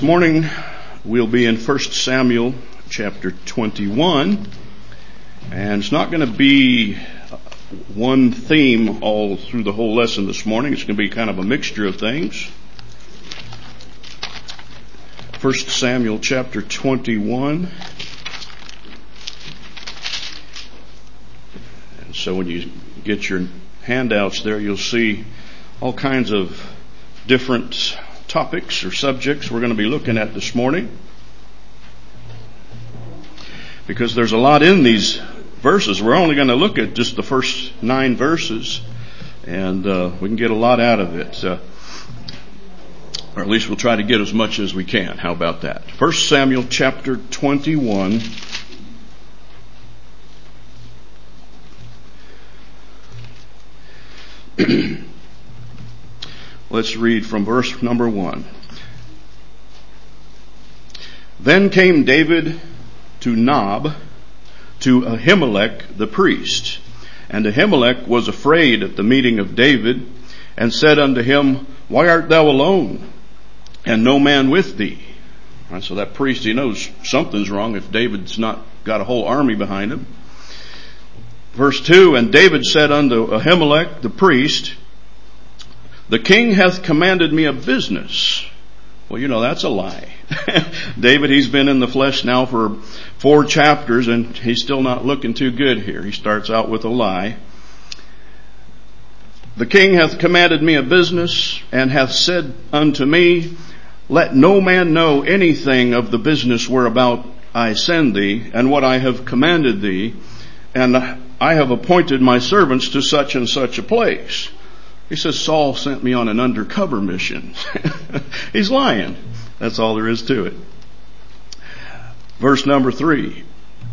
This morning we'll be in 1 Samuel chapter 21, and it's not going to be one theme all through the whole lesson this morning. It's going to be kind of a mixture of things. 1 Samuel chapter 21. And so when you get your handouts there, you'll see all kinds of different topics or subjects we're going to be looking at this morning, because there's a lot in these verses. We're only going to look at just the first 9 verses, and we can get a lot out of it, or at least we'll try to get as much as we can. How about that? 1 Samuel chapter 21. Let's read from verse number 1. Then came David to Nob, to Ahimelech the priest. And Ahimelech was afraid at the meeting of David, and said unto him, Why art thou alone, and no man with thee? Right, so that priest, he knows something's wrong if David's not got a whole army behind him. Verse 2, And David said unto Ahimelech the priest, The king hath commanded me a business. Well, that's a lie. David, he's been in the flesh now for 4 chapters, and he's still not looking too good here. He starts out with a lie. The king hath commanded me a business, and hath said unto me, Let no man know anything of the business whereabout I send thee, and what I have commanded thee, and I have appointed my servants to such and such a place. He says, Saul sent me on an undercover mission. He's lying. That's all there is to it. Verse number 3.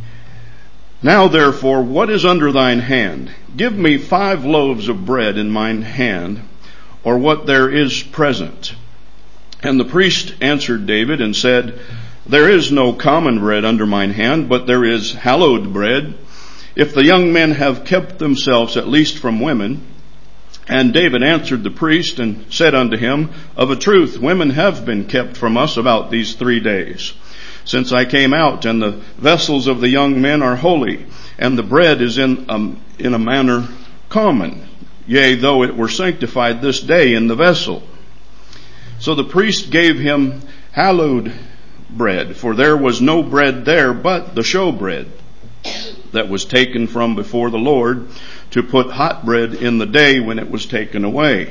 Now therefore, what is under thine hand? Give me 5 loaves of bread in mine hand, or what there is present. And the priest answered David and said, There is no common bread under mine hand, but there is hallowed bread, if the young men have kept themselves at least from women. And David answered the priest and said unto him, Of a truth, women have been kept from us about these 3 days, since I came out, and the vessels of the young men are holy, and the bread is in a manner common, yea, though it were sanctified this day in the vessel. So the priest gave him hallowed bread, for there was no bread there but the showbread that was taken from before the Lord, to put hot bread in the day when it was taken away.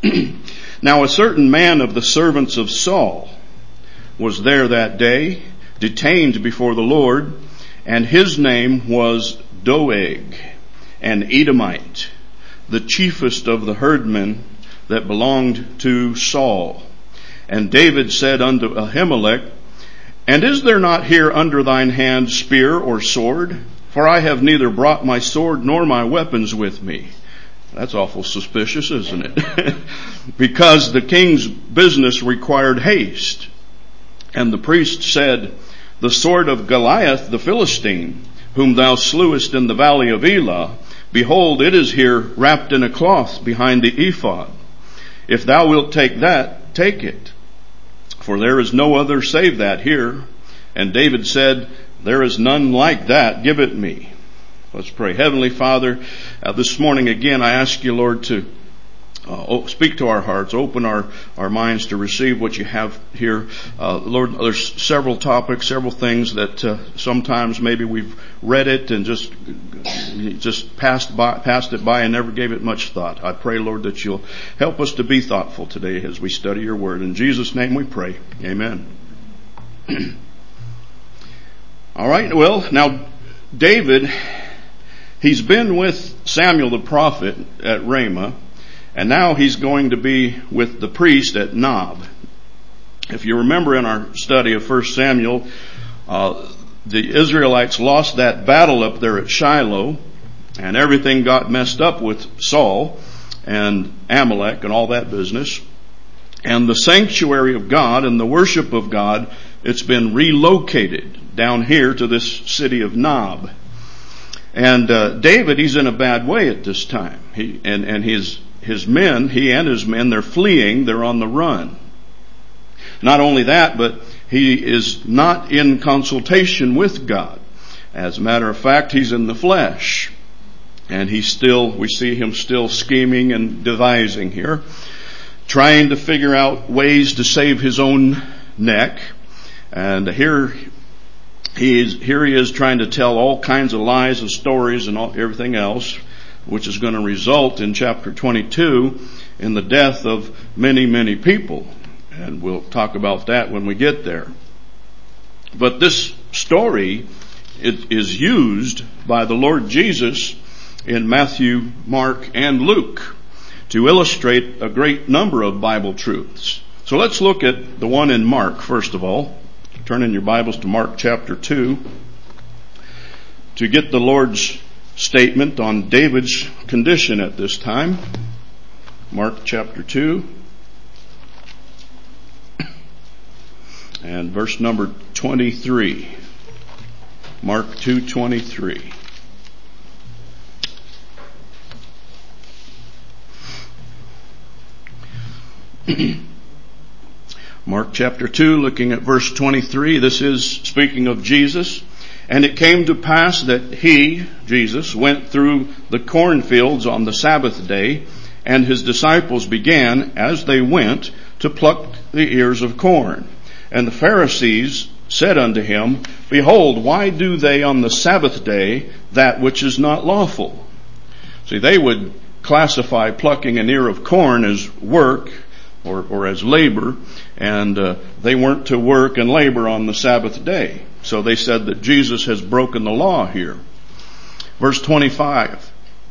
Now a certain man of the servants of Saul was there that day, detained before the Lord, and his name was Doeg, an Edomite, the chiefest of the herdmen that belonged to Saul. And David said unto Ahimelech, And is there not here under thine hand spear or sword? For I have neither brought my sword nor my weapons with me. That's awful suspicious, isn't it? Because the king's business required haste. And the priest said, The sword of Goliath the Philistine, whom thou slewest in the valley of Elah, behold, it is here wrapped in a cloth behind the ephod. If thou wilt take that, take it. For there is no other save that here. And David said, There is none like that. Give it me. Let's pray. Heavenly Father, this morning again, I ask you, Lord, to speak to our hearts, open our minds to receive what you have here. Lord, there's several topics, several things that sometimes maybe we've read it and just passed it by and never gave it much thought. I pray, Lord, that you'll help us to be thoughtful today as we study your word. In Jesus' name we pray. Amen. All right. Well, now David, he's been with Samuel the prophet at Ramah, and now he's going to be with the priest at Nob. If you remember in our study of 1 Samuel, the Israelites lost that battle up there at Shiloh, and everything got messed up with Saul and Amalek and all that business. And the sanctuary of God and the worship of God, it's been relocated down here to this city of Nob. And David, he's in a bad way at this time. He and his men, they're fleeing, they're on the run. Not only that, but he is not in consultation with God. As a matter of fact, he's in the flesh. And we see him still scheming and devising here, trying to figure out ways to save his own neck. And here he is trying to tell all kinds of lies and stories and everything else, which is going to result in chapter 22 in the death of many, many people. And we'll talk about that when we get there. But this story is used by the Lord Jesus in Matthew, Mark, and Luke to illustrate a great number of Bible truths. So let's look at the one in Mark first of all. Turn in your Bibles to Mark chapter 2 to get the Lord's statement on David's condition at this time. Mark chapter 2 and verse number 23. Mark 2:23. Mark chapter 2, looking at verse 23, this is speaking of Jesus. And it came to pass that he, Jesus, went through the cornfields on the Sabbath day, and his disciples began, as they went, to pluck the ears of corn. And the Pharisees said unto him, Behold, why do they on the Sabbath day that which is not lawful? See, they would classify plucking an ear of corn as work, or as labor, and they weren't to work and labor on the Sabbath day. So they said that Jesus has broken the law here. Verse 25.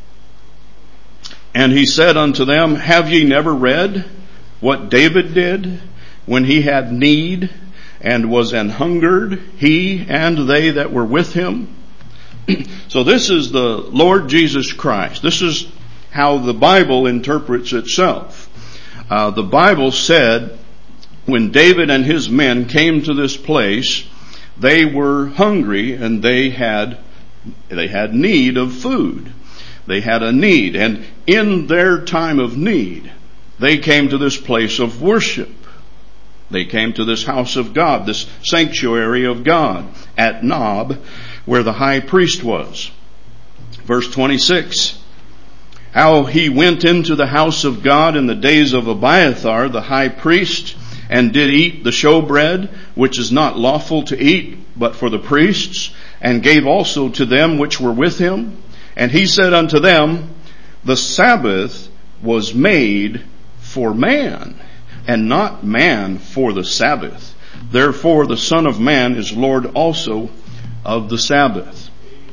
And he said unto them, Have ye never read what David did when he had need and was an hungered, he and they that were with him? So this is the Lord Jesus Christ. This is how the Bible interprets itself. The Bible said when David and his men came to this place, they were hungry and they had need of food. They had a need, and in their time of need, they came to this place of worship. They came to this house of God, this sanctuary of God at Nob, where the high priest was. Verse 26. How he went into the house of God in the days of Abiathar, the high priest, and did eat the showbread, which is not lawful to eat, but for the priests, and gave also to them which were with him. And he said unto them, The Sabbath was made for man, and not man for the Sabbath. Therefore the Son of Man is Lord also of the Sabbath.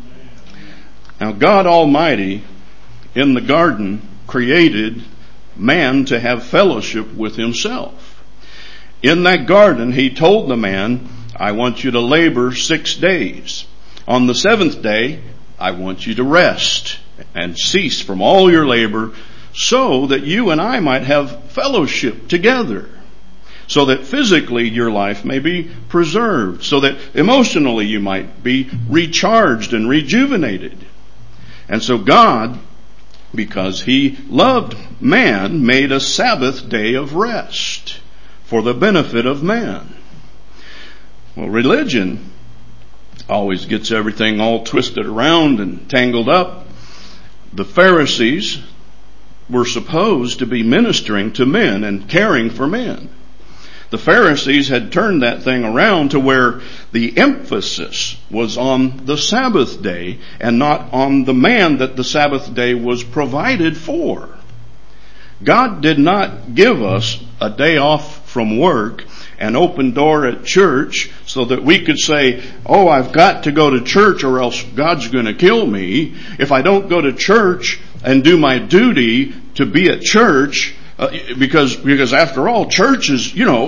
Now God Almighty in the garden created man to have fellowship with himself. In that garden he told the man, I want you to labor 6 days. On the 7th day, I want you to rest and cease from all your labor so that you and I might have fellowship together. So that physically your life may be preserved. So that emotionally you might be recharged and rejuvenated. And so God, because he loved man, made a Sabbath day of rest for the benefit of man. Well, religion always gets everything all twisted around and tangled up. The Pharisees were supposed to be ministering to men and caring for men. The Pharisees had turned that thing around to where the emphasis was on the Sabbath day and not on the man that the Sabbath day was provided for. God did not give us a day off from work, an open door at church, so that we could say, oh, I've got to go to church or else God's going to kill me. If I don't go to church and do my duty to be at church, because after all, church is, no,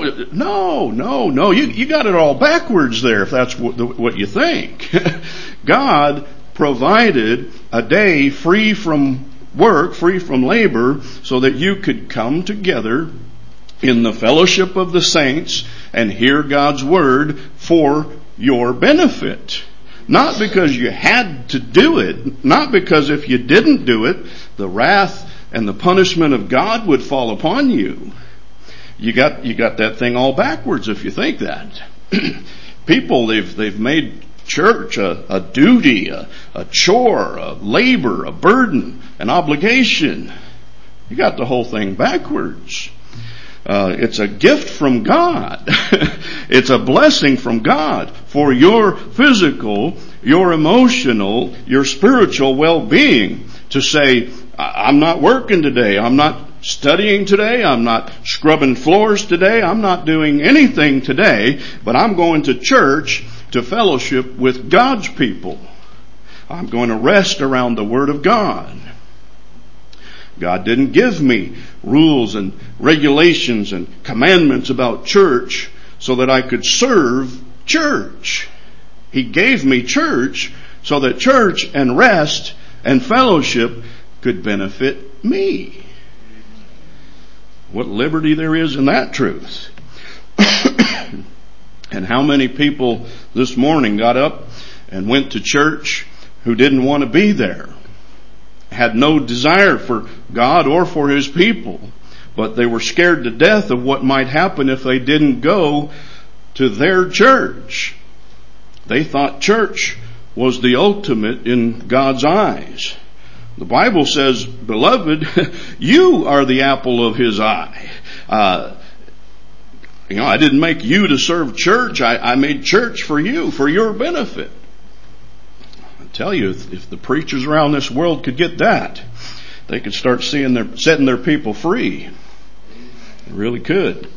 you got it all backwards there if that's what you think. God provided a day free from work, free from labor, so that you could come together in the fellowship of the saints and hear God's word for your benefit. Not because you had to do it, not because if you didn't do it, the wrath and the punishment of God would fall upon you. you got that thing all backwards if you think that. People, they've made church a duty, a chore, a labor, a burden, an obligation. You got the whole thing backwards. It's a gift from God. It's a blessing from God for your physical, your emotional, your spiritual well-being to say, I'm not working today. I'm not studying today. I'm not scrubbing floors today. I'm not doing anything today, but I'm going to church to fellowship with God's people. I'm going to rest around the Word of God. God didn't give me rules and regulations and commandments about church so that I could serve church. He gave me church so that church and rest and fellowship could benefit me. What liberty there is in that truth. And how many people this morning got up and went to church who didn't want to be there? Had no desire for God or for His people, but they were scared to death of what might happen if they didn't go to their church. They thought church was the ultimate in God's eyes. The Bible says, beloved, you are the apple of His eye. I didn't make you to serve church. I made church for you, for your benefit. Tell you, if the preachers around this world could get that, they could start setting their people free. They really could.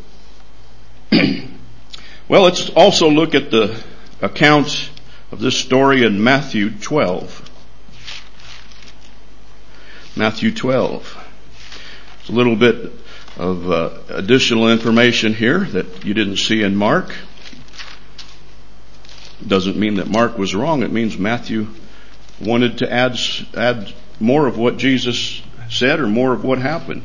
Well, let's also look at the account of this story in Matthew 12. Matthew 12. It's a little bit of additional information here that you didn't see in Mark. Doesn't mean that Mark was wrong. It means Matthew wanted to add more of what Jesus said or more of what happened.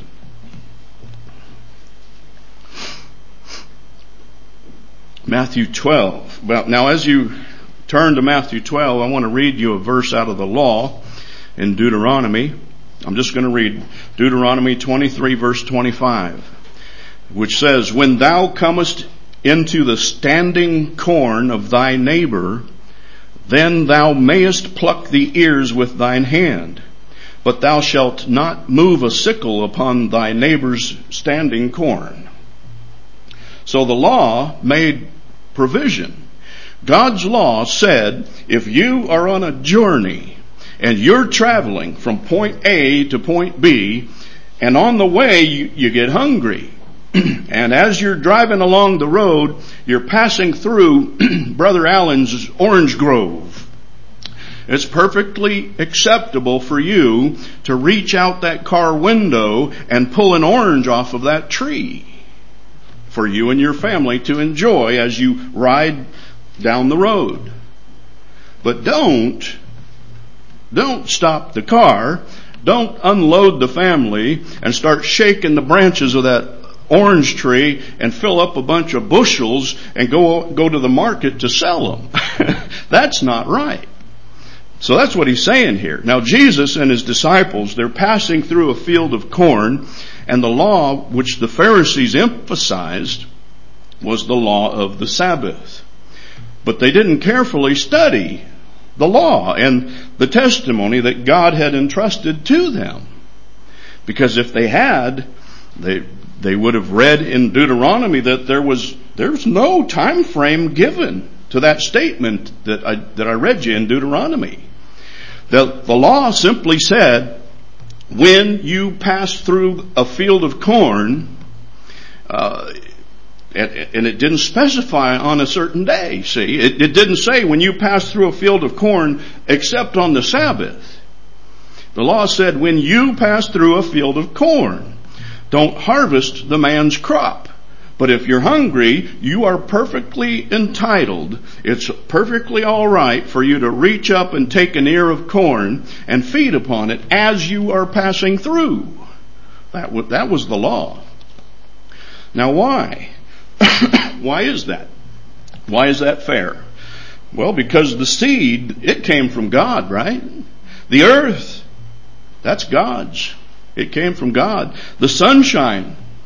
Matthew 12. Now as you turn to Matthew 12, I want to read you a verse out of the law in Deuteronomy. I'm just going to read Deuteronomy 23 verse 25, which says, when thou comest into the standing corn of thy neighbor, then thou mayest pluck the ears with thine hand, but thou shalt not move a sickle upon thy neighbor's standing corn. So the law made provision. God's law said, if you are on a journey and you're traveling from point A to point B, and on the way you get hungry, and as you're driving along the road, you're passing through Brother Allen's orange grove. It's perfectly acceptable for you to reach out that car window and pull an orange off of that tree for you and your family to enjoy as you ride down the road. But don't stop the car. Don't unload the family and start shaking the branches of that orange tree and fill up a bunch of bushels and go to the market to sell them. That's not right. So that's what he's saying here. Now Jesus and his disciples, they're passing through a field of corn, and the law which the Pharisees emphasized was the law of the Sabbath. But they didn't carefully study the law and the testimony that God had entrusted to them. Because if they had, they would have read in Deuteronomy that there's no time frame given to that statement that I read you in Deuteronomy. The law simply said, when you pass through a field of corn, and it didn't specify on a certain day. See, it didn't say when you pass through a field of corn except on the Sabbath. The law said when you pass through a field of corn, don't harvest the man's crop. But if you're hungry, you are perfectly entitled. It's perfectly all right for you to reach up and take an ear of corn and feed upon it as you are passing through. That was the law. Now why? Why is that? Why is that fair? Well, because the seed, it came from God, right? The earth, that's God's. It came from God. The sunshine,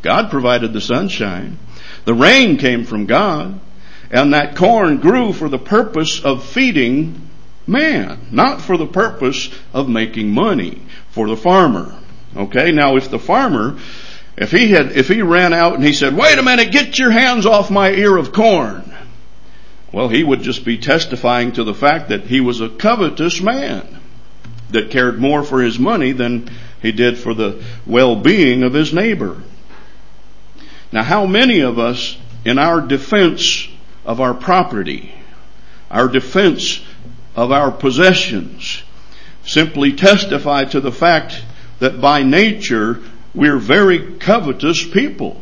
God provided the sunshine. The rain came from God. And that corn grew for the purpose of feeding man, not for the purpose of making money for the farmer. Okay, now if the farmer, if he ran out and he said, "Wait a minute, get your hands off my ear of corn," well, he would just be testifying to the fact that he was a covetous man that cared more for his money than he did for the well-being of his neighbor. Now, how many of us, in our defense of our property, our defense of our possessions, simply testify to the fact that by nature we're very covetous people?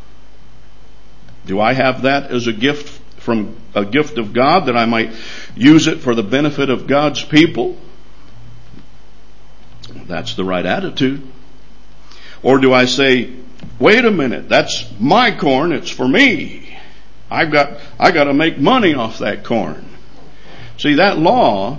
Do I have that as a gift from a gift of God, that I might use it for the benefit of God's people? That's the right attitude. Or do I say, "Wait a minute, that's my corn, it's for me. I got to make money off that corn"? See, that law,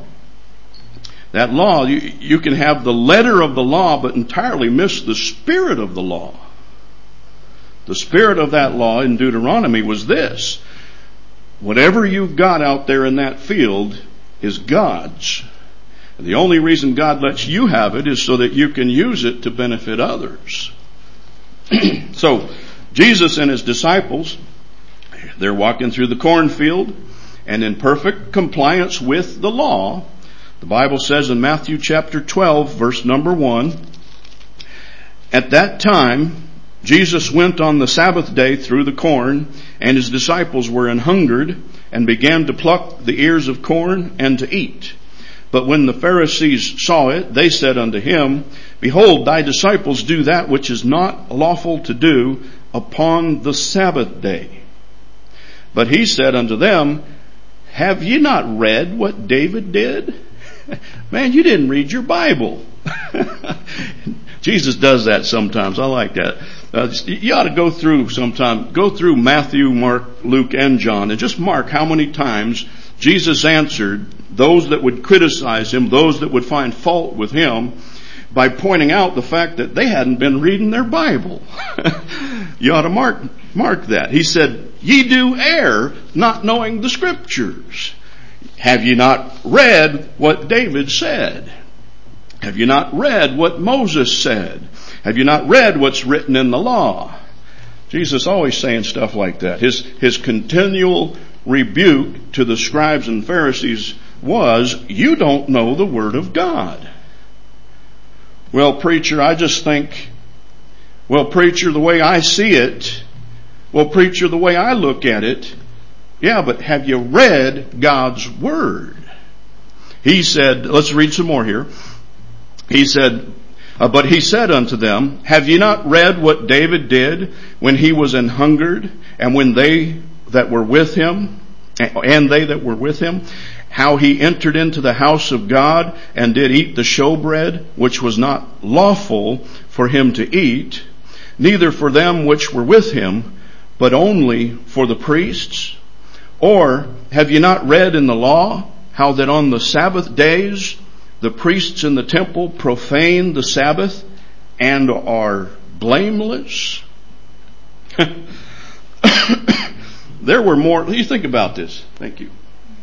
you can have the letter of the law but entirely miss the spirit of the law. The spirit of that law in Deuteronomy was this: whatever you've got out there in that field is God's. And the only reason God lets you have it is so that you can use it to benefit others. So, Jesus and his disciples, they're walking through the cornfield, and in perfect compliance with the law, the Bible says in Matthew chapter 12, verse number 1, "At that time, Jesus went on the Sabbath day through the corn, and his disciples were an hungered, and began to pluck the ears of corn and to eat. But when the Pharisees saw it, they said unto him, Behold, thy disciples do that which is not lawful to do upon the Sabbath day. But he said unto them, Have ye not read what David did?" Man, you didn't read your Bible. Jesus does that sometimes. I like that. You ought to go through Matthew, Mark, Luke, and John, and just mark how many times Jesus answered those that would criticize him, those that would find fault with him, by pointing out the fact that they hadn't been reading their Bible. You ought to mark that. He said, "Ye do err, not knowing the Scriptures. Have ye not read what David said? Have you not read what Moses said? Have you not read what's written in the law?" Jesus always saying stuff like that. His continual rebuke to the scribes and Pharisees was, "You don't know the Word of God." "Well, preacher, I just think, well, preacher, the way I see it, well, preacher, the way I look at it." Yeah, but have you read God's Word? He said, let's read some more here. He said, but he said unto them, Have ye not read what David did when he was an hungered, and when they that were with him, how he entered into the house of God, and did eat the showbread, which was not lawful for him to eat, neither for them which were with him, but only for the priests? Or have ye not read in the law, how that on the Sabbath days the priests in the temple profane the Sabbath and are blameless? There were more. You think about this. Thank you.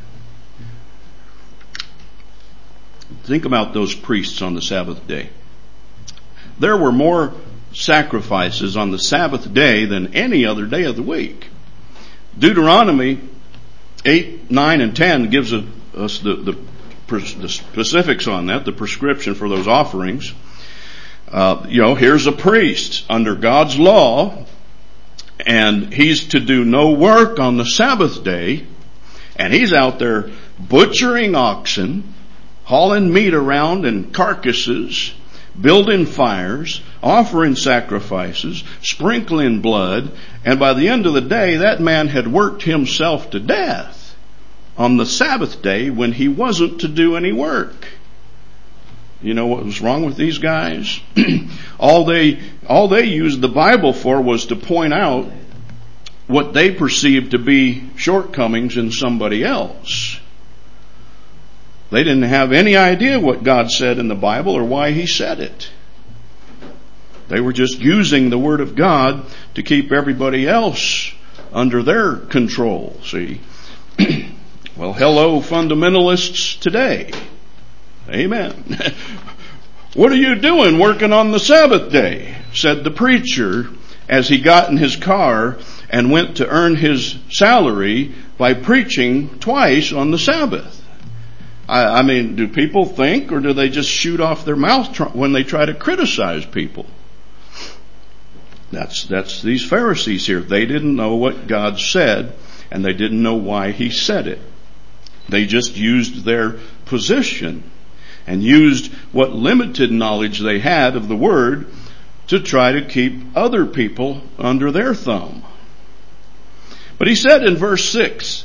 Think about those priests on the Sabbath day. There were more sacrifices on the Sabbath day than any other day of the week. Deuteronomy 8, 9, and 10 gives us the specifics on that, the prescription for those offerings. Here's a priest under God's law, and he's to do no work on the Sabbath day, and he's out there butchering oxen, hauling meat around in carcasses, building fires, offering sacrifices, sprinkling blood, and by the end of the day, that man had worked himself to death on the Sabbath day when he wasn't to do any work. You know what was wrong with these guys? All they used the Bible for was to point out what they perceived to be shortcomings in somebody else. They didn't have any idea what God said in the Bible or why he said it. They were just using the Word of God to keep everybody else under their control, see. Well, hello, fundamentalists today. Amen. What are you doing working on the Sabbath day? Said the preacher as he got in his car and went to earn his salary by preaching twice on the Sabbath. I mean, do people think, or do they just shoot off their mouth when they try to criticize people? That's these Pharisees here. They didn't know what God said, and they didn't know why He said it. They just used their position and used what limited knowledge they had of the Word to try to keep other people under their thumb. But He said in verse 6,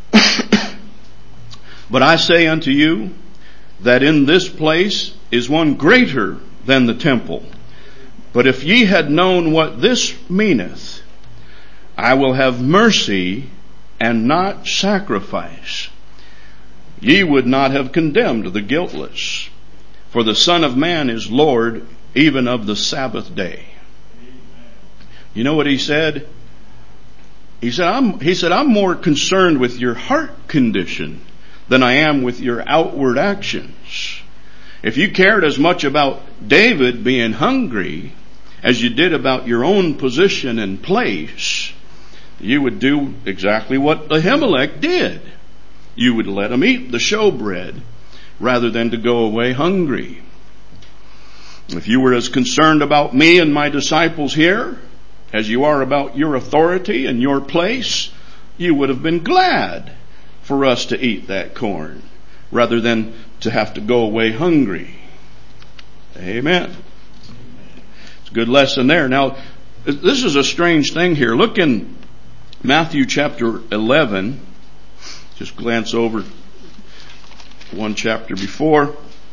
"But I say unto you that in this place is one greater than the temple. But if ye had known what this meaneth, I will have mercy and not sacrifice, ye would not have condemned the guiltless. For the Son of Man is Lord even of the Sabbath day." You know what He said? He said, I'm more concerned with your heart condition than I am with your outward actions. If you cared as much about David being hungry as you did about your own position and place, you would do exactly what Ahimelech did. You would let him eat the showbread rather than to go away hungry. If you were as concerned about me and my disciples here as you are about your authority and your place, you would have been glad for us to eat that corn rather than to have to go away hungry. Amen. It's a good lesson there. Now, this is a strange thing here. Look in Matthew chapter 11. Just glance over one chapter before.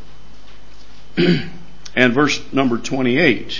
And verse number 28.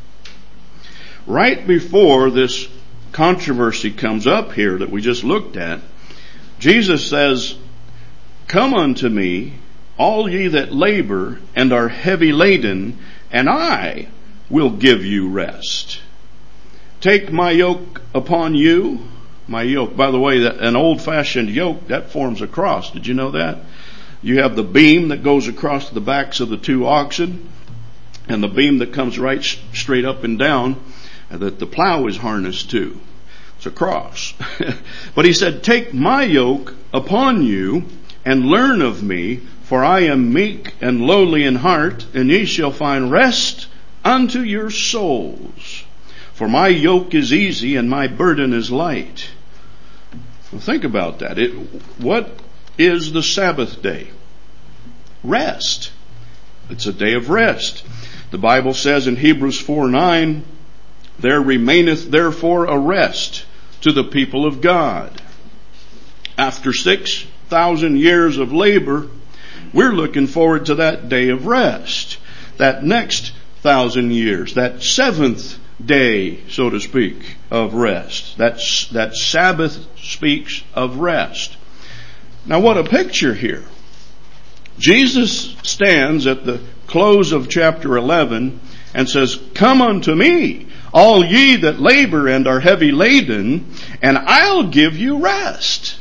Right before this controversy comes up here that we just looked at, Jesus says, "Come unto me, all ye that labor and are heavy laden, and I will give you rest. Take my yoke upon you." My yoke, by the way, an old-fashioned yoke, that forms a cross. Did you know that? You have the beam that goes across the backs of the two oxen, and the beam that comes right straight up and down, that the plow is harnessed to. It's a cross. But He said, "Take my yoke upon you and learn of me, for I am meek and lowly in heart, and ye shall find rest unto your souls. For my yoke is easy and my burden is light." Well, think about that. What is the Sabbath day? Rest. It's a day of rest. The Bible says in Hebrews 4:9, "There remaineth therefore a rest to the people of God." After 6,000 years of labor, we're looking forward to that day of rest. That next 1,000 years, that seventh day, so to speak, of rest. That Sabbath speaks of rest. Now what a picture here. Jesus stands at the close of chapter 11 and says, "Come unto me, all ye that labor and are heavy laden, and I'll give you rest."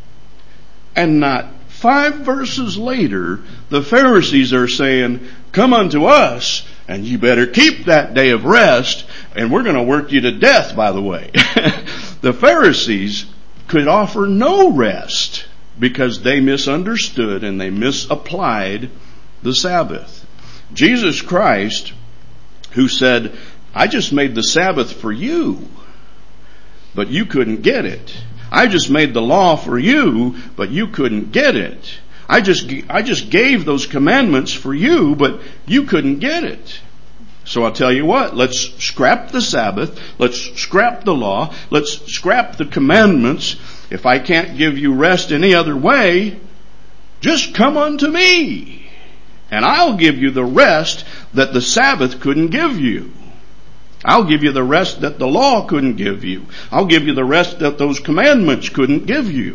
And not 5 verses later, the Pharisees are saying, "Come unto us, and you better keep that day of rest, and we're going to work you to death, by the way." The Pharisees could offer no rest because they misunderstood and they misapplied the Sabbath. Jesus Christ, who said, "I just made the Sabbath for you, but you couldn't get it. I just made the law for you, but you couldn't get it. I just gave those commandments for you, but you couldn't get it. So I'll tell you what, let's scrap the Sabbath, let's scrap the law, let's scrap the commandments. If I can't give you rest any other way, just come unto me, and I'll give you the rest that the Sabbath couldn't give you. I'll give you the rest that the law couldn't give you. I'll give you the rest that those commandments couldn't give you."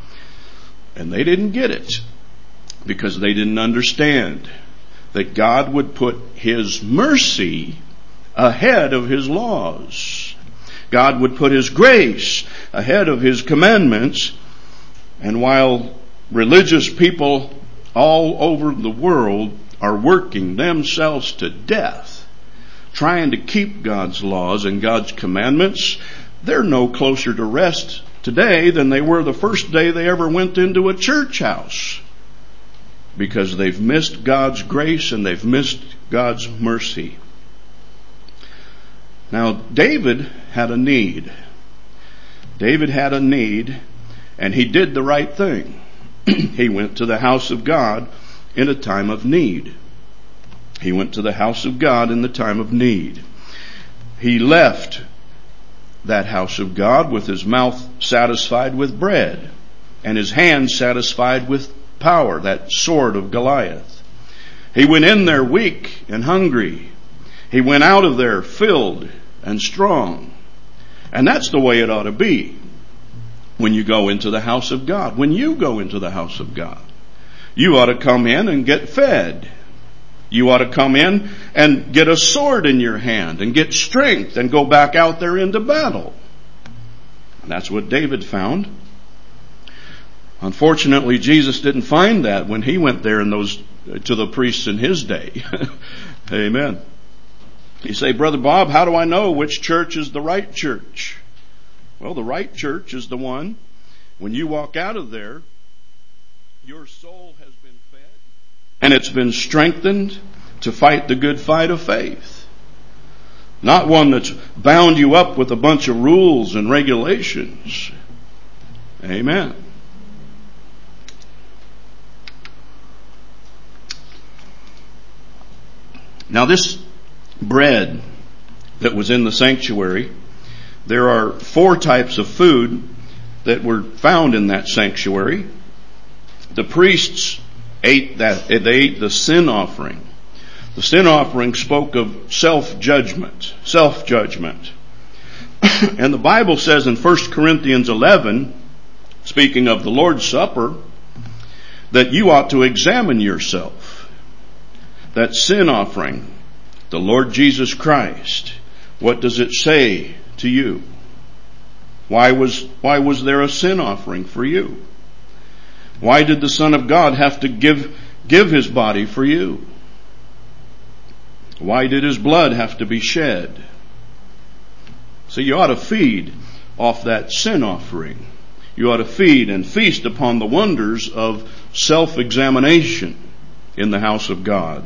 And they didn't get it because they didn't understand that God would put His mercy ahead of His laws. God would put His grace ahead of His commandments. And while religious people all over the world are working themselves to death, trying to keep God's laws and God's commandments, they're no closer to rest today than they were the first day they ever went into a church house. Because they've missed God's grace and they've missed God's mercy. Now, David had a need. David had a need, and he did the right thing. He went to the house of God in a time of need. He went to the house of God in the time of need. He left that house of God with his mouth satisfied with bread and his hands satisfied with power, that sword of Goliath. He went in there weak and hungry. He went out of there filled and strong. And that's the way it ought to be when you go into the house of God. When you go into the house of God, you ought to come in and get fed. You ought to come in and get a sword in your hand and get strength and go back out there into battle. And that's what David found. Unfortunately, Jesus didn't find that when He went there to the priests in His day. Amen. You say, Brother Bob, how do I know which church is the right church? Well, the right church is the one, when you walk out of there, your soul has been fed and it's been strengthened to fight the good fight of faith. Not one that's bound you up with a bunch of rules and regulations. Amen. Now this bread that was in the sanctuary, there are 4 types of food that were found in that sanctuary. The priests ate that. They ate the sin offering. The sin offering spoke of self-judgment. And the Bible says in 1 Corinthians 11, speaking of the Lord's Supper, that you ought to examine yourself. That sin offering, the Lord Jesus Christ, what does it say to you? Why was there a sin offering for you? Why did the Son of God have to give His body for you? Why did His blood have to be shed? So you ought to feed off that sin offering. You ought to feed and feast upon the wonders of self-examination in the house of God.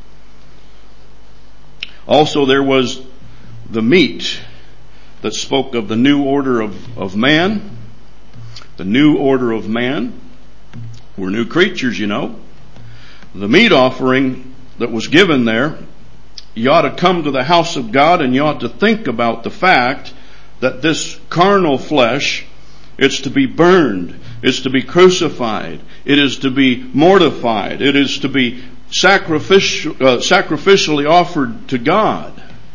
Also, there was the meat that spoke of the new order of man. The new order of man. We're new creatures, you know. The meat offering that was given there, you ought to come to the house of God and you ought to think about the fact that this carnal flesh, it's to be burned. It's to be crucified. It is to be mortified. It is to be sacrificially offered to God.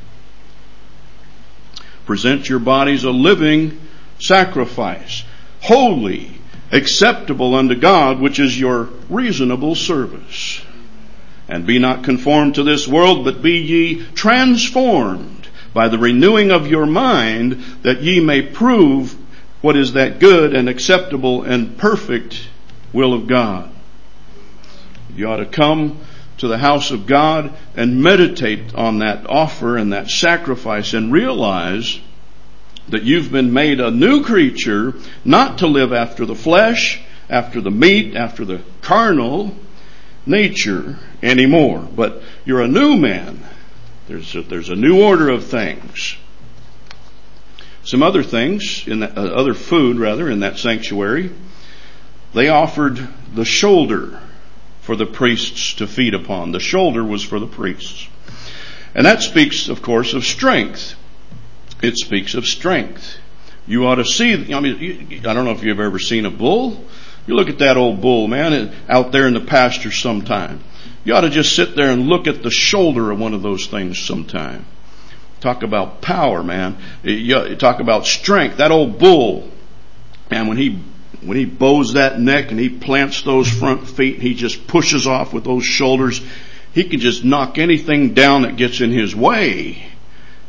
Present your bodies a living sacrifice, holy, acceptable unto God, which is your reasonable service. And be not conformed to this world, but be ye transformed by the renewing of your mind, that ye may prove what is that good and acceptable and perfect will of God. You ought to come to the house of God and meditate on that offer and that sacrifice and realize that you've been made a new creature, not to live after the flesh, after the meat, after the carnal nature anymore, but you're a new man. There's a new order of things. Some other things, other food in that sanctuary, they offered the shoulder for the priests to feed upon. The shoulder was for the priests. And that speaks, of course, of strength. It speaks of strength. You ought to see, I don't know if you've ever seen a bull. You look at that old bull, man, out there in the pasture sometime. You ought to just sit there and look at the shoulder of one of those things sometime. Talk about power, man. You talk about strength. That old bull, man, when he bows that neck and he plants those front feet, he just pushes off with those shoulders. He can just knock anything down that gets in his way.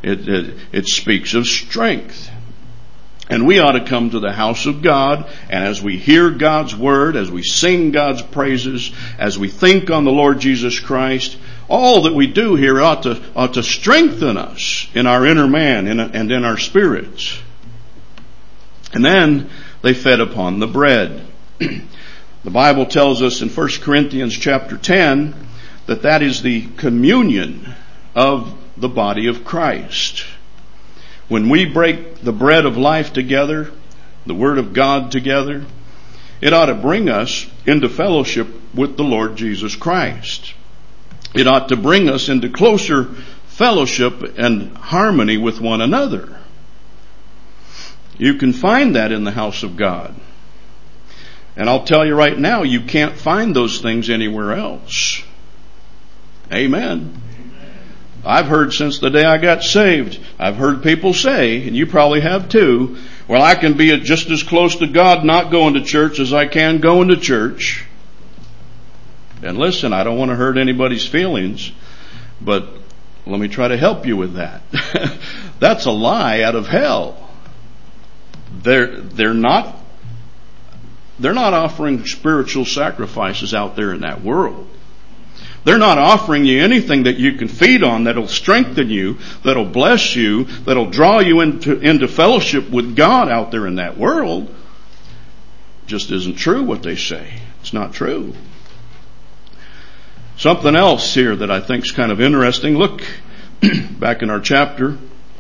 It speaks of strength. And we ought to come to the house of God, and as we hear God's word, as we sing God's praises, as we think on the Lord Jesus Christ, all that we do here ought to strengthen us in our inner man and in our spirits. And then they fed upon the bread. The Bible tells us in 1 Corinthians chapter 10 that is the communion of the body of Christ. When we break the bread of life together, the Word of God together, it ought to bring us into fellowship with the Lord Jesus Christ. It ought to bring us into closer fellowship and harmony with one another. You can find that in the house of God. And I'll tell you right now, you can't find those things anywhere else. Amen. I've heard since the day I got saved, I've heard people say, and you probably have too, well, I can be just as close to God not going to church as I can going to church. And listen, I don't want to hurt anybody's feelings, but let me try to help you with that. That's a lie out of hell. They're not offering spiritual sacrifices out there in that world. They're not offering you anything that you can feed on that'll strengthen you, that'll bless you, that'll draw you into fellowship with God out there in that world. Just isn't true what they say. It's not true. Something else here that I think is kind of interesting. Look back in our chapter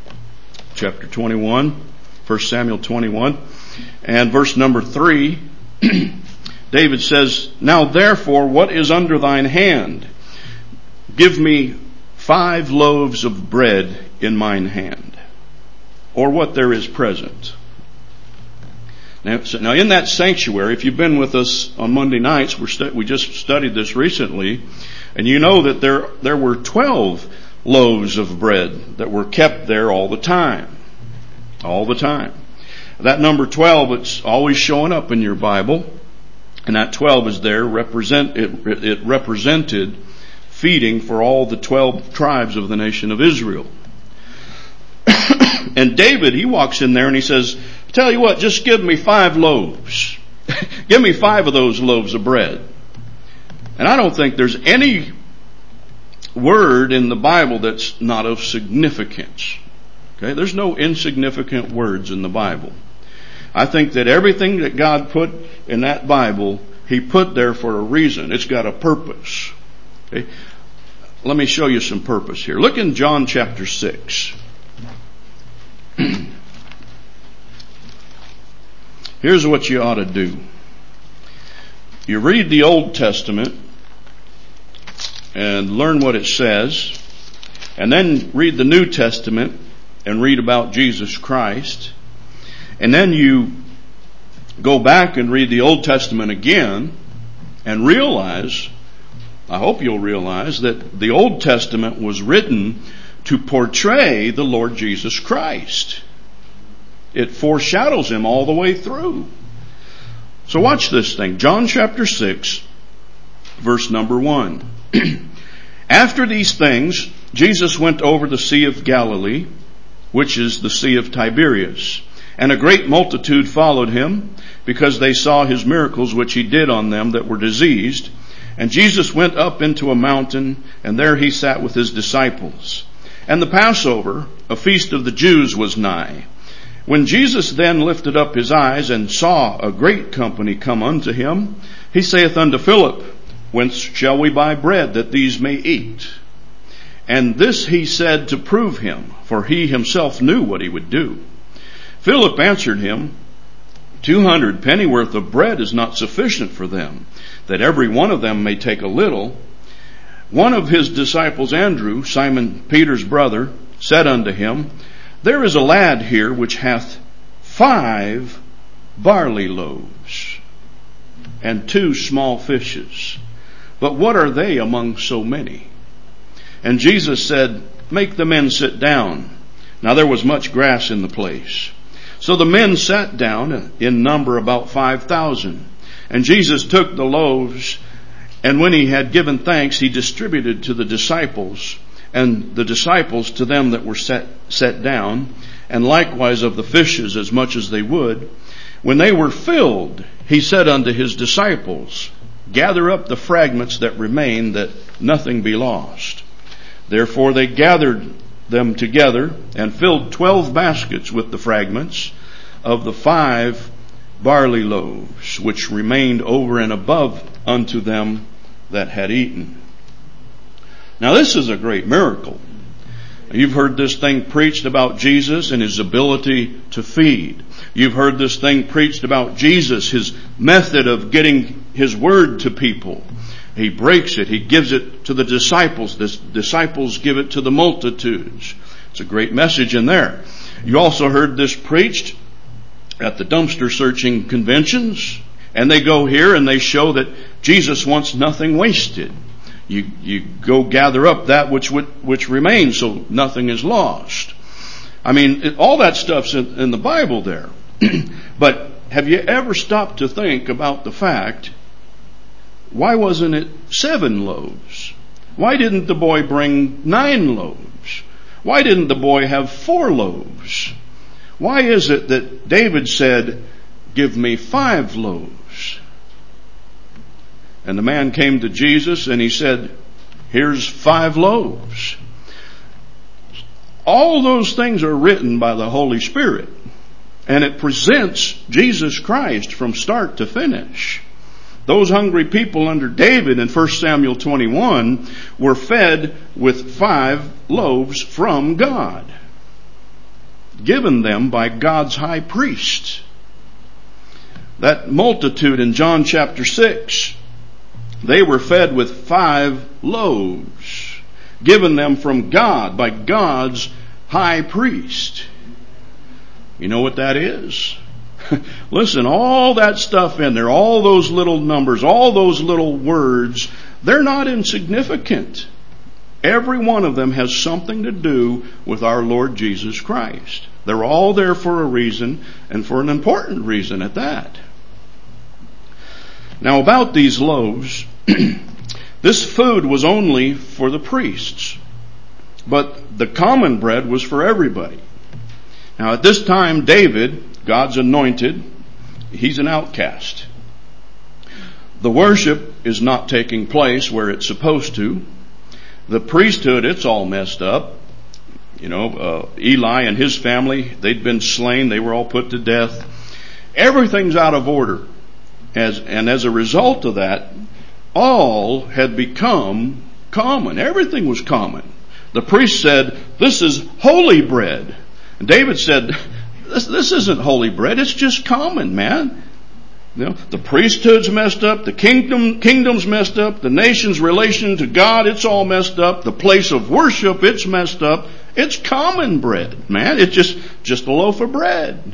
21, 1 Samuel 21, and verse number 3. David says, "Now therefore, what is under thine hand? Give me 5 loaves of bread in mine hand, or what there is present." Now in that sanctuary, if you've been with us on Monday nights, we just studied this recently, and you know that there were 12 loaves of bread that were kept there all the time. All the time. That number 12, it's always showing up in your Bible, and that 12 is there. It represented feeding for all the 12 tribes of the nation of Israel. And David, he walks in there and he says, "Tell you what, just give me 5 loaves. Give me 5 of those loaves of bread." And I don't think there's any word in the Bible that's not of significance. Okay, there's no insignificant words in the Bible. I think that everything that God put in that Bible, He put there for a reason. It's got a purpose. Okay? Let me show you some purpose here. Look in John chapter 6. Here's what you ought to do. You read the Old Testament and learn what it says, and then read the New Testament and read about Jesus Christ, and then you go back and read the Old Testament again and realize, I hope you'll realize, that the Old Testament was written to portray the Lord Jesus Christ. It foreshadows Him all the way through. So watch this thing. John chapter 6, verse number 1. "After these things, Jesus went over the Sea of Galilee, which is the Sea of Tiberias. And a great multitude followed Him, because they saw His miracles which He did on them that were diseased. And Jesus went up into a mountain, and there He sat with His disciples. And the Passover, a feast of the Jews, was nigh. When Jesus then lifted up His eyes and saw a great company come unto Him, He saith unto Philip, Whence shall we buy bread that these may eat? And this He said to prove Him, for He Himself knew what He would do. Philip answered Him, 200 pennyworth of bread is not sufficient for them, that every one of them may take a little. One of His disciples, Andrew, Simon Peter's brother, said unto Him, There is a lad here which hath 5 barley loaves, and 2 small fishes. But what are they among so many? And Jesus said, Make the men sit down. Now there was much grass in the place. So the men sat down, in number about 5,000. And Jesus took the loaves, and when He had given thanks, He distributed to the disciples, and the disciples to them that were set down, and likewise of the fishes as much as they would. When they were filled, he said unto his disciples, gather up the fragments that remain, that nothing be lost. Therefore they gathered them together and filled 12 baskets with the fragments of the 5 barley loaves, which remained over and above unto them that had eaten. Now this is a great miracle. You've heard this thing preached about Jesus and his ability to feed. You've heard this thing preached about Jesus, his method of getting his word to people. He breaks it. He gives it to the disciples. The disciples give it to the multitudes. It's a great message in there. You also heard this preached at the dumpster searching conventions. And they go here and they show that Jesus wants nothing wasted. You go gather up that which remains, so nothing is lost. I mean, all that stuff's in the Bible there. But have you ever stopped to think about the fact, why wasn't it 7 loaves? Why didn't the boy bring 9 loaves? Why didn't the boy have 4 loaves? Why is it that David said, give me 5 loaves? And the man came to Jesus and he said, here's 5 loaves. All those things are written by the Holy Spirit. And it presents Jesus Christ from start to finish. Those hungry people under David in 1 Samuel 21 were fed with 5 loaves from God, given them by God's high priest. That multitude in John chapter 6, they were fed with 5 loaves, given them from God by God's high priest. You know what that is? Listen, all that stuff in there, all those little numbers, all those little words, they're not insignificant. Every one of them has something to do with our Lord Jesus Christ. They're all there for a reason, and for an important reason at that. Now about these loaves, this food was only for the priests, but the common bread was for everybody. Now at this time, David, God's anointed, he's an outcast. The worship is not taking place where it's supposed to. The priesthood, it's all messed up. Eli and his family, they'd been slain. They were all put to death. Everything's out of order. As a result of that, all had become common. Everything was common. The priest said, this is holy bread. And David said, this isn't holy bread. It's just common, man. The priesthood's messed up. The kingdom's messed up. The nation's relation to God, it's all messed up. The place of worship, it's messed up. It's common bread, man. It's just a loaf of bread.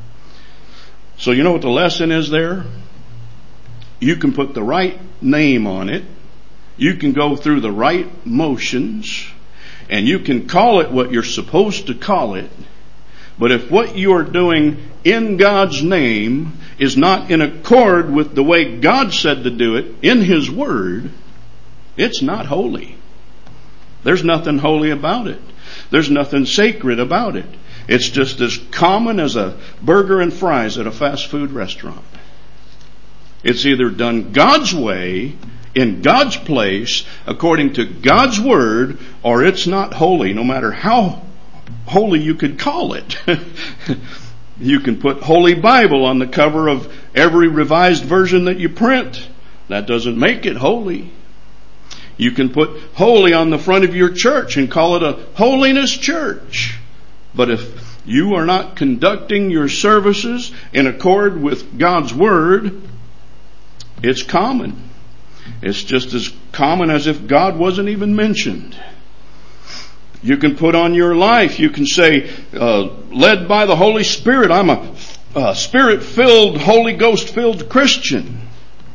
So you know what the lesson is there? You can put the right name on it. You can go through the right motions. And you can call it what you're supposed to call it. But if what you are doing in God's name is not in accord with the way God said to do it in His Word, it's not holy. There's nothing holy about it. There's nothing sacred about it. It's just as common as a burger and fries at a fast food restaurant. It's either done God's way, in God's place, according to God's Word, or it's not holy, no matter how holy you could call it. You can put Holy Bible on the cover of every revised version that you print. That doesn't make it holy. You can put holy on the front of your church and call it a holiness church. But if you are not conducting your services in accord with God's Word, it's common. It's just as common as if God wasn't even mentioned. You can put on your life, you can say, led by the Holy Spirit, I'm a Spirit-filled, Holy Ghost-filled Christian.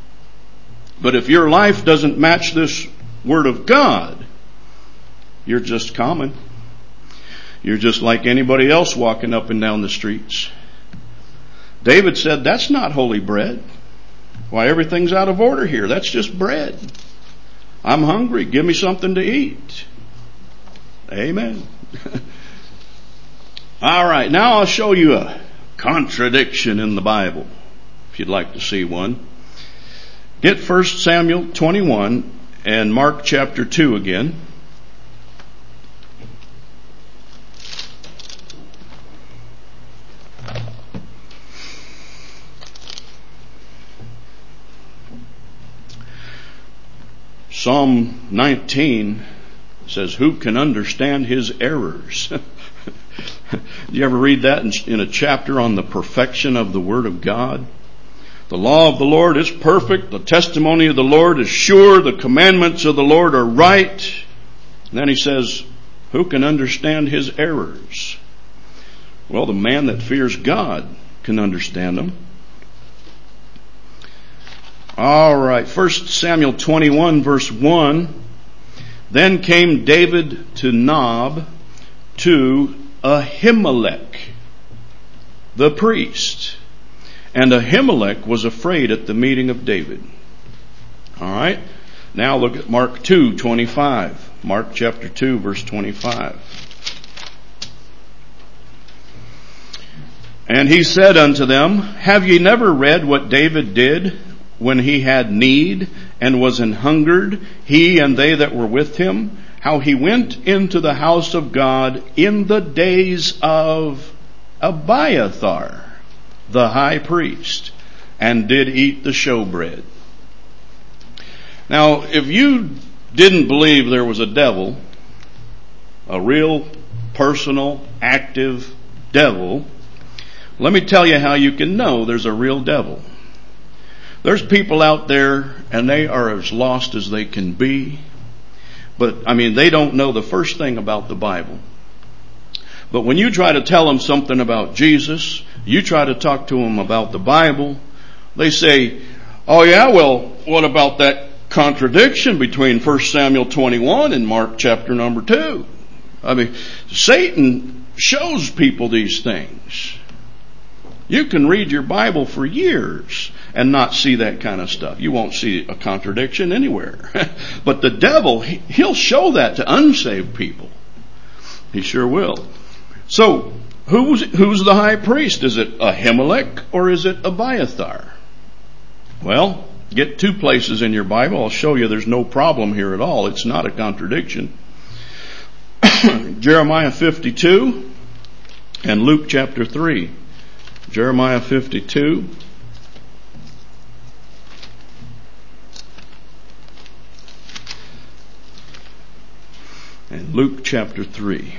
But if your life doesn't match this Word of God, you're just common. You're just like anybody else walking up and down the streets. David said, that's not holy bread. Why, everything's out of order here. That's just bread. I'm hungry. Give me something to eat. Amen. All right, now I'll show you a contradiction in the Bible, if you'd like to see one. Get 1 Samuel 21 and Mark chapter 2 again. Psalm 19 says, who can understand his errors? You ever read that in a chapter on the perfection of the Word of God? The law of the Lord is perfect. The testimony of the Lord is sure. The commandments of the Lord are right. And then he says, who can understand his errors? Well, the man that fears God can understand them. All right, 1 Samuel 21 verse 1. Then came David to Nob to Ahimelech, the priest. And Ahimelech was afraid at the meeting of David. All right, now look at Mark 2:25. Mark chapter 2 verse 25. And he said unto them, have ye never read what David did when he had need and was an hungered, he and they that were with him, how he went into the house of God in the days of Abiathar, the high priest, and did eat the showbread. Now, if you didn't believe there was a devil, a real personal, active devil, let me tell you how you can know there's a real devil. There's people out there and they are as lost as they can be. But, they don't know the first thing about the Bible. But when you try to tell them something about Jesus, you try to talk to them about the Bible, they say, oh yeah, well, what about that contradiction between 1 Samuel 21 and Mark chapter number 2? Satan shows people these things. You can read your Bible for years and not see that kind of stuff. You won't see a contradiction anywhere. But the devil, he'll show that to unsaved people. He sure will. So, who's the high priest? Is it Ahimelech or is it Abiathar? Well, get two places in your Bible. I'll show you there's no problem here at all. It's not a contradiction. Jeremiah 52 and Luke chapter 3. Jeremiah 52 and Luke chapter 3.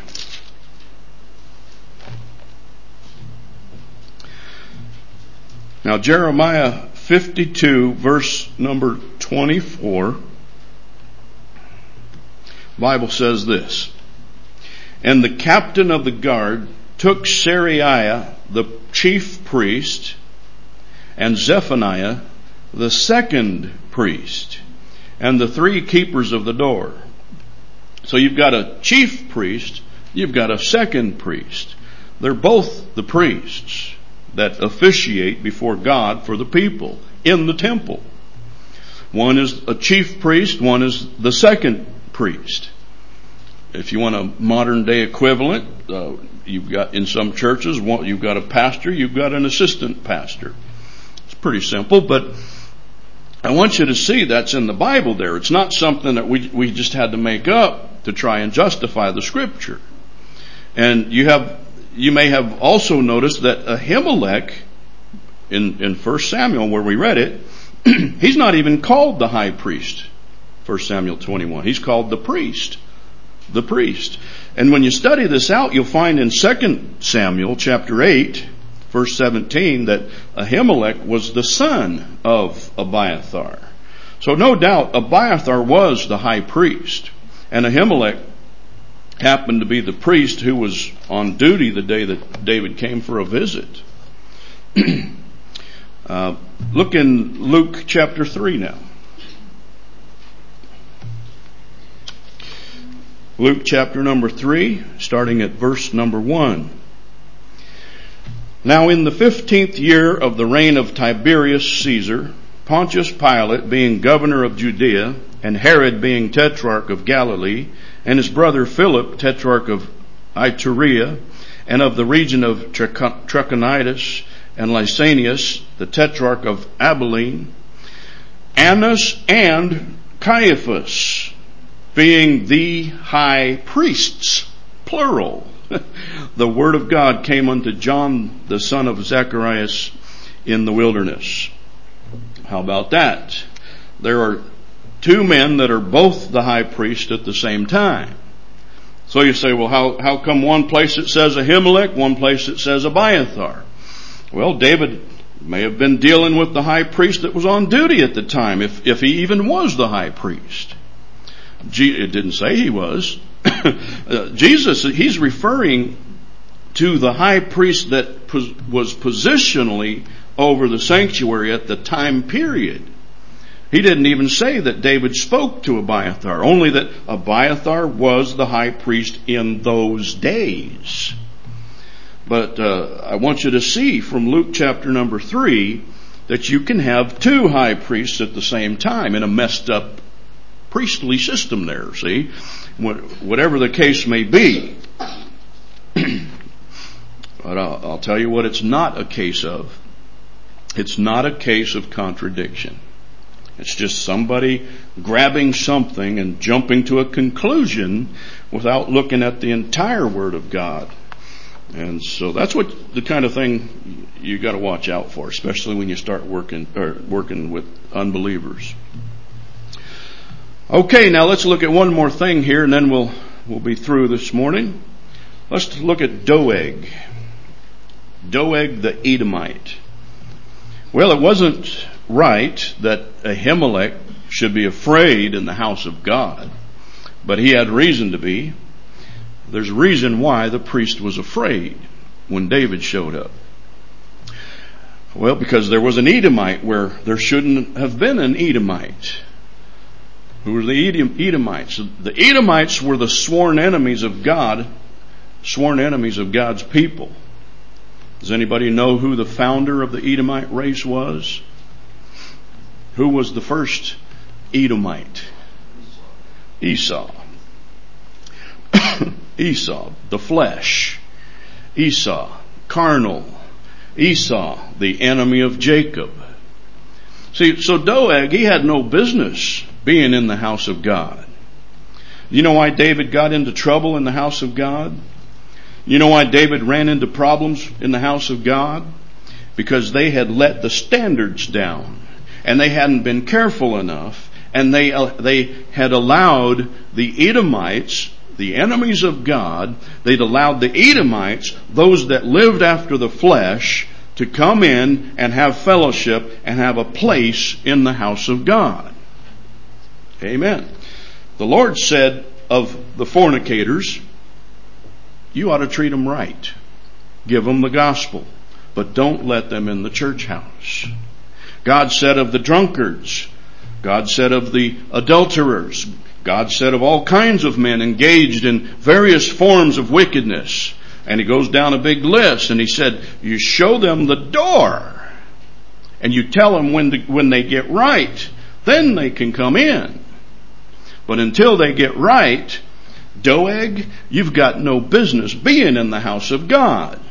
Now Jeremiah 52 verse number 24, the Bible says this, and the captain of the guard took Seraiah the chief priest and Zephaniah the second priest and the three keepers of the door. So you've got a chief priest, you've got a second priest. They're both the priests that officiate before God for the people in the temple. One is a chief priest, one is the second priest. If you want a modern day equivalent, you've got in some churches, you've got a pastor, you've got an assistant pastor. It's pretty simple, but I want you to see that's in the Bible there. It's not something that we just had to make up to try and justify the scripture. And you may have also noticed that Ahimelech in 1 Samuel where we read it, he's not even called the high priest. 1 Samuel 21. He's called the priest. The priest. And when you study this out, you'll find in 2 Samuel chapter 8, verse 17, that Ahimelech was the son of Abiathar. So no doubt Abiathar was the high priest. And Ahimelech happened to be the priest who was on duty the day that David came for a visit. Look in Luke chapter 3 now. Luke chapter number 3, starting at verse number 1. Now in the 15th year of the reign of Tiberius Caesar, Pontius Pilate being governor of Judea, and Herod being tetrarch of Galilee, and his brother Philip, tetrarch of Iturea, and of the region of Trachonitis, and Lysanias, the tetrarch of Abilene, Annas and Caiaphas, being the high priests, plural. The word of God came unto John, the son of Zacharias, in the wilderness. How about that? There are two men that are both the high priest at the same time. So you say, well, how come one place it says Ahimelech, one place it says Abiathar? Well, David may have been dealing with the high priest that was on duty at the time, if he even was the high priest. It didn't say he was. Jesus, he's referring to the high priest that was positionally over the sanctuary at the time period. He didn't even say that David spoke to Abiathar, only that Abiathar was the high priest in those days. But I want you to see from Luke chapter number 3 that you can have two high priests at the same time in a messed up priestly system there, see? Whatever the case may be. But I'll tell you what it's not a case of. It's not a case of contradiction. It's just somebody grabbing something and jumping to a conclusion without looking at the entire Word of God. And so that's what the kind of thing you got to watch out for, especially when you start working with unbelievers. Okay, now let's look at one more thing here, and then we'll be through this morning. Let's look at Doeg. Doeg the Edomite. Well, it wasn't right that Ahimelech should be afraid in the house of God, but he had reason to be. There's a reason why the priest was afraid when David showed up. Well, because there was an Edomite where there shouldn't have been an Edomite. Who were the Edomites? The Edomites were the sworn enemies of God, sworn enemies of God's people. Does anybody know who the founder of the Edomite race was? Who was the first Edomite? Esau. Esau, the flesh. Esau, carnal. Esau, the enemy of Jacob. See, so Doeg, he had no business being in the house of God. You know why David got into trouble in the house of God? You know why David ran into problems in the house of God? Because they had let the standards down, and they hadn't been careful enough, and they had allowed the Edomites, the enemies of God, they'd allowed the Edomites, those that lived after the flesh, to come in and have fellowship and have a place in the house of God. Amen. The Lord said of the fornicators, you ought to treat them right. Give them the gospel, but don't let them in the church house. God said of the drunkards, God said of the adulterers, God said of all kinds of men engaged in various forms of wickedness. And he goes down a big list, and he said, you show them the door, and you tell them when they get right, then they can come in. But until they get right, Doeg, you've got no business being in the house of God.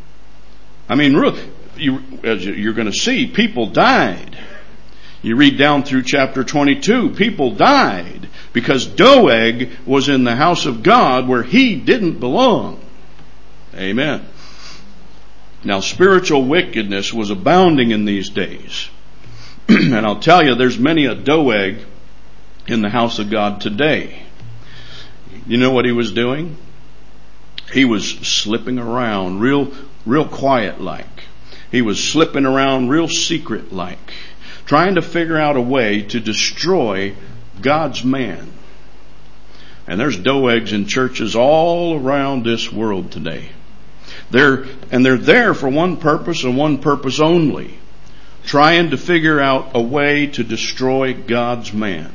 I mean, as you're going to see, people died. You read down through chapter 22, people died because Doeg was in the house of God where he didn't belong. Amen. Now, spiritual wickedness was abounding in these days. And I'll tell you, there's many a Doeg in the house of God today. You know what he was doing? He was slipping around real quiet like. He was slipping around real secret like, trying to figure out a way to destroy God's man. And there's Doegs in churches all around this world today. They're there for one purpose and one purpose only, trying to figure out a way to destroy God's man.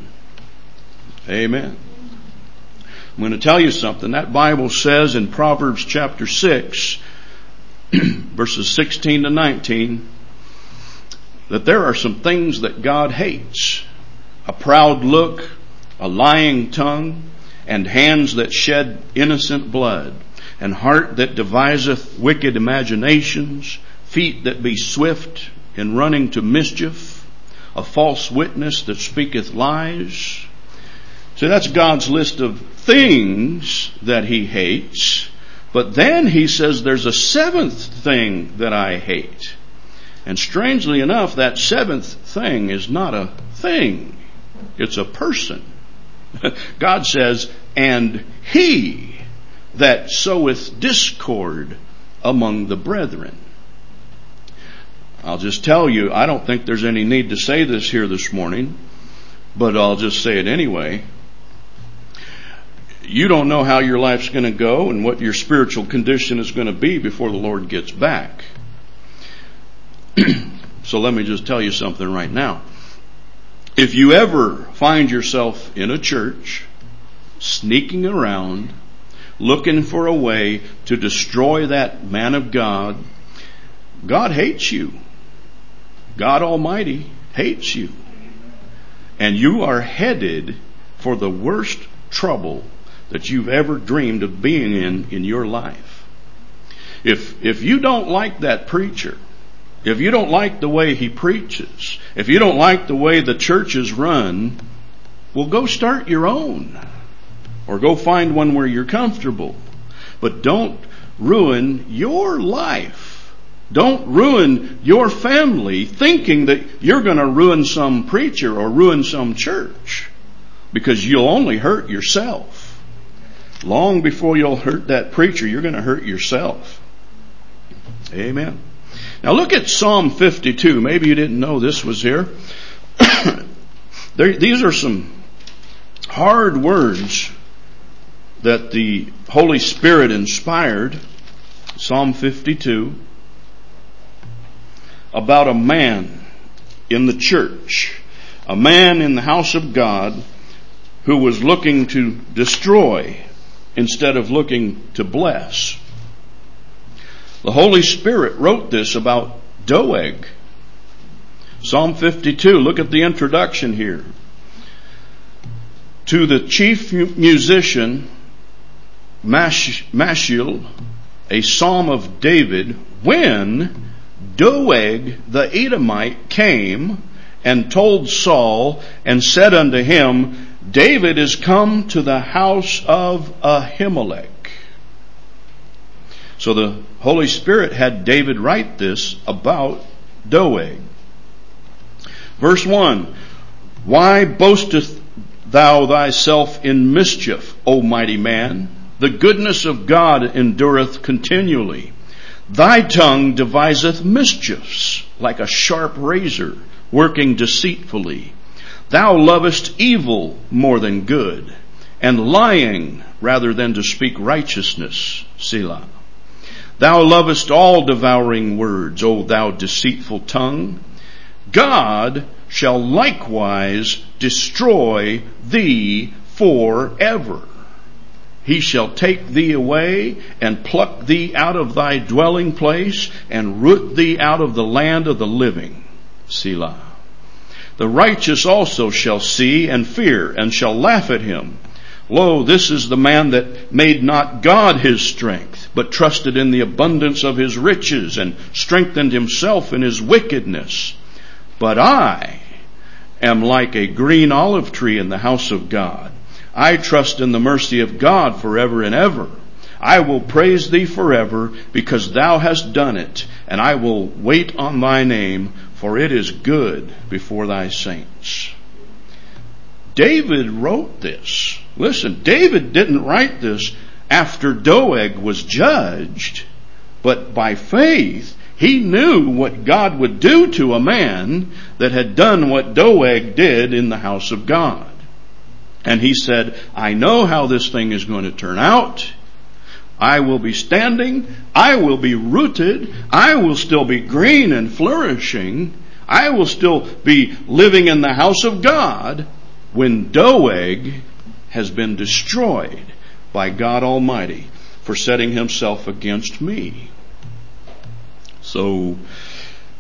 Amen. I'm going to tell you something. That Bible says in Proverbs chapter 6, verses 16 to 19, that there are some things that God hates. A proud look, a lying tongue, and hands that shed innocent blood, and heart that deviseth wicked imaginations, feet that be swift in running to mischief, a false witness that speaketh lies. So that's God's list of things that he hates. But then he says there's a seventh thing that I hate. And strangely enough, that seventh thing is not a thing. It's a person. God says, and he that soweth discord among the brethren. I'll just tell you, I don't think there's any need to say this here this morning, but I'll just say it anyway. You don't know how your life's going to go and what your spiritual condition is going to be before the Lord gets back. So let me just tell you something right now. If you ever find yourself in a church, sneaking around, looking for a way to destroy that man of God, God hates you. God Almighty hates you. And you are headed for the worst trouble that you've ever dreamed of being in your life. If you don't like that preacher, if you don't like the way he preaches, if you don't like the way the church is run, well, go start your own. Or go find one where you're comfortable. But don't ruin your life. Don't ruin your family thinking that you're going to ruin some preacher or ruin some church. Because you'll only hurt yourself. Long before you'll hurt that preacher, you're going to hurt yourself. Amen. Now look at Psalm 52. Maybe you didn't know this was here. These are some hard words that the Holy Spirit inspired. Psalm 52. About a man in the church. A man in the house of God who was looking to destroy instead of looking to bless. The Holy Spirit wrote this about Doeg. Psalm 52, look at the introduction here. To the chief musician, Mashiel, a psalm of David, when Doeg the Edomite came and told Saul and said unto him, David is come to the house of Ahimelech. So the Holy Spirit had David write this about Doeg. Verse 1, why boastest thou thyself in mischief, O mighty man? The goodness of God endureth continually. Thy tongue deviseth mischiefs like a sharp razor, working deceitfully. Thou lovest evil more than good, and lying rather than to speak righteousness. Selah. Thou lovest all devouring words, O thou deceitful tongue. God shall likewise destroy thee forever. He shall take thee away and pluck thee out of thy dwelling place and root thee out of the land of the living. Selah. The righteous also shall see and fear and shall laugh at him. Lo, this is the man that made not God his strength, but trusted in the abundance of his riches and strengthened himself in his wickedness. But I am like a green olive tree in the house of God. I trust in the mercy of God forever and ever. I will praise thee forever because thou hast done it, and I will wait on thy name, for it is good before thy saints. David wrote this. Listen, David didn't write this after Doeg was judged, but by faith, he knew what God would do to a man that had done what Doeg did in the house of God. And he said, I know how this thing is going to turn out. I will be standing. I will be rooted. I will still be green and flourishing. I will still be living in the house of God when Doeg has been destroyed by God Almighty for setting himself against me. So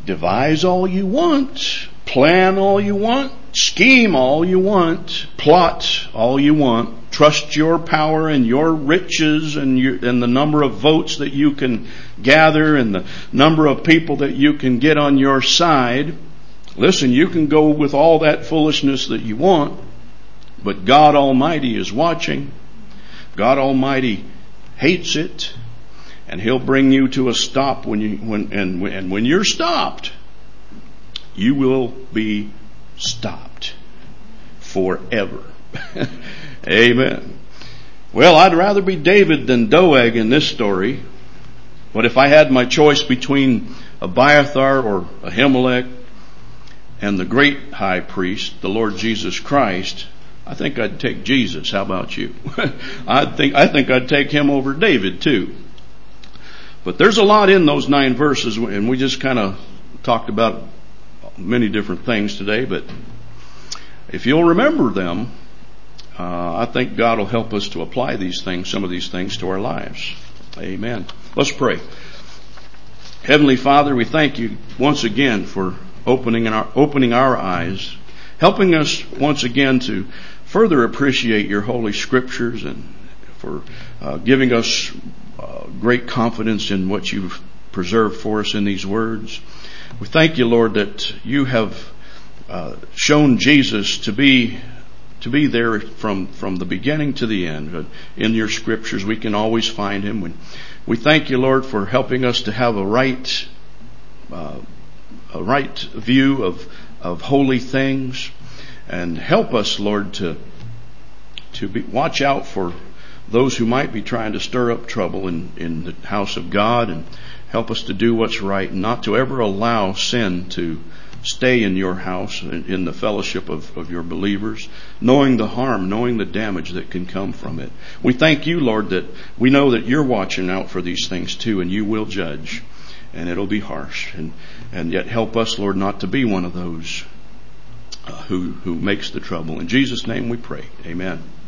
devise all you want, plan all you want, scheme all you want, plot all you want, trust your power and your riches and the number of votes that you can gather and the number of people that you can get on your side. Listen, you can go with all that foolishness that you want, but God Almighty is watching. God Almighty hates it, and He'll bring you to a stop when you're stopped, you will be stopped forever. Amen. Well, I'd rather be David than Doeg in this story. But if I had my choice between Abiathar or Ahimelech and the great high priest, the Lord Jesus Christ, I think I'd take Jesus. How about you? I think I'd take him over David too. But there's a lot in those 9 verses, and we just kind of talked about many different things today, but if you'll remember them, I think God will help us to apply some of these things to our lives. Amen. Let's pray. Heavenly Father, we thank you once again for opening our eyes, helping us once again to further appreciate your holy scriptures, and for giving us great confidence in what you've preserved for us in these words. We thank you, Lord, that you have shown Jesus to be there from the beginning to the end. In your scriptures, we can always find him. We thank you, Lord, for helping us to have a right view of holy things, and help us, Lord, to watch out for those who might be trying to stir up trouble in the house of God, and help us to do what's right, and not to ever allow sin to stay in your house, in the fellowship of your believers, knowing the harm, knowing the damage that can come from it. We thank you, Lord, that we know that you're watching out for these things too, and you will judge, and it'll be harsh. And yet help us, Lord, not to be one of those who makes the trouble. In Jesus' name we pray. Amen.